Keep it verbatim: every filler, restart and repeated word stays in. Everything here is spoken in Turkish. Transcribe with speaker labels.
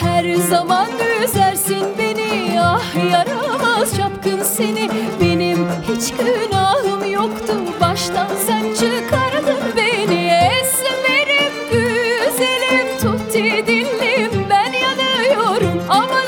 Speaker 1: Her zaman üzersin beni, ah yaramaz çapkın seni. Benim hiç günahım yoktu, baştan sen çıkardın beni. Esmerim güzelim, tutti dillim, ben yanıyorum ama